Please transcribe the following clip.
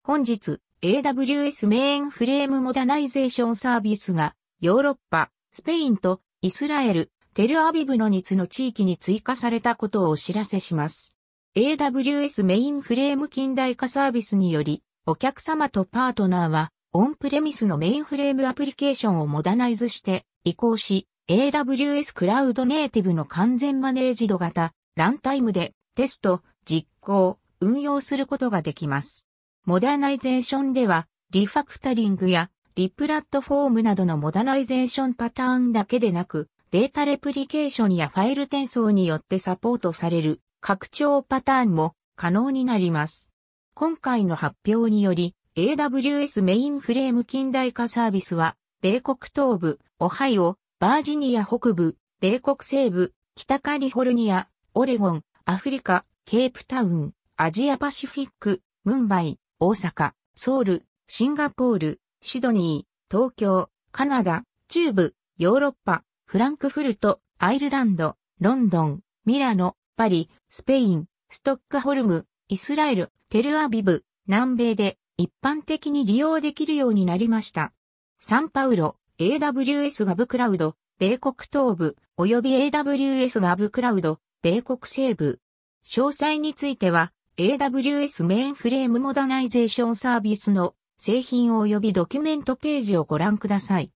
本日、AWS メインフレームモダナイゼーションサービスがヨーロッパ、スペインとイスラエル、テルアビブの3つの地域に追加されたことをお知らせします。AWS メインフレーム近代化サービスにより、お客様とパートナーは、オンプレミスのメインフレームアプリケーションをモダナイズして移行し、AWS クラウドネイティブの完全マネージド型、ランタイムでテスト、実行、運用することができます。モダナイゼーションでは、リファクタリングやリプラットフォームなどのモダナイゼーションパターンだけでなく、データレプリケーションやファイル転送によってサポートされる拡張パターンも可能になります。今回の発表により、AWS メインフレーム近代化サービスは、米国東部、オハイオ、バージニア北部、米国西部、北カリフォルニア、オレゴン、アフリカ、ケープタウン、アジアパシフィック、ムンバイ、大阪、ソウル、シンガポール、シドニー、東京、カナダ、中部、ヨーロッパ、フランクフルト、アイルランド、ロンドン、ミラノ、パリ、スペイン、ストックホルム、イスラエル、テルアビブ、南米で一般的に利用できるようになりました。サンパウロ、AWS ガブクラウド、米国東部、及び AWS ガブクラウド、米国西部。詳細については、AWS メインフレームモダナイゼーションサービスの製品及びドキュメントページをご覧ください。